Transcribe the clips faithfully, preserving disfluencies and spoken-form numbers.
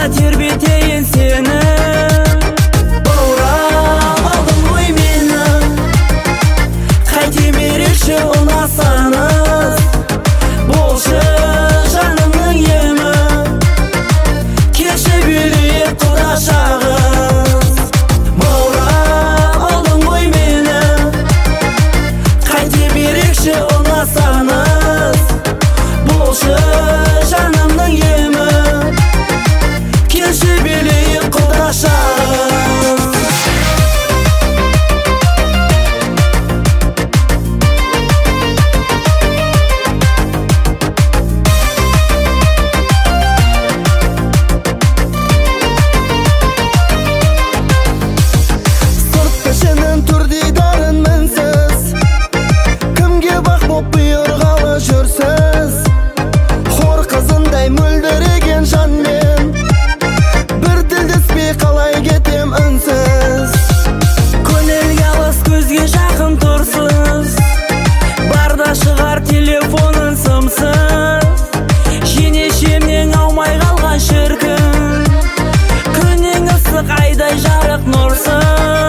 тербетейін сені. Баурап алдың ғой мені, қайтем ерекше ұнасаңыз. Болшы жанымның емі, кешіп билейік құдашағыз. Баурап алдың ғой мені, қайтем ерекше ұнасаңыз. Болшы жанымның емі, кешіп билейік құдашағыз. Ішінің түрдейдарын мінсіз, кімге бақ боп бұйырғалы жүрсіз. Хор қызындай мөлдіреген жанмен, бір тілдеспей қалай кетем үнсіз. Көңілге алыс, көзге жақын тұрсыз, барда шығар телефонын сымсыз. Жеңешемнен аумай қалған шіркін, күнің ыстық айдай жарық нұрсыз.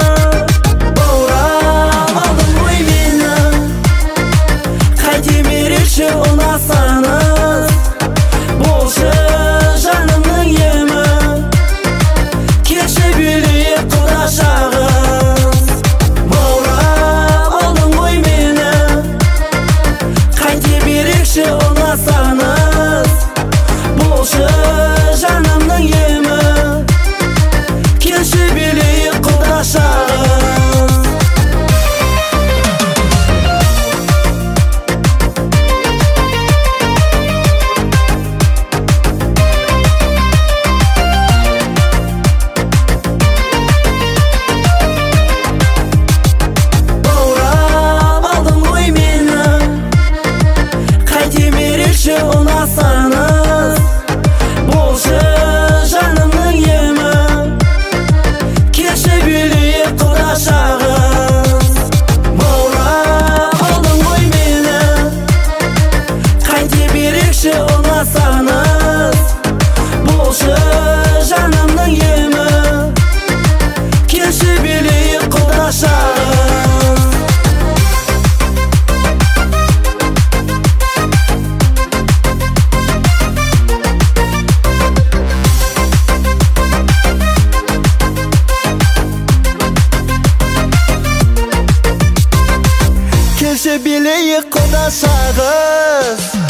Ұнасаңыз, болшы жанымның емі, кешіп билейік құдашағыз. Баурап алдың ғой мені, қайтем ерекше ұнасаңыз. Болшы жанымның емі, кешіп билейік құдашағыз. Ұнасаңыз, болшы жанымның емі, кешіп билейік құдашағыз. Баурап алдың ғой мені, қайтем ерекше ұнасаңыз. Болшы жанымның емі, кешіп билейік құдашағыз. Кешіп билейік құдашағыз.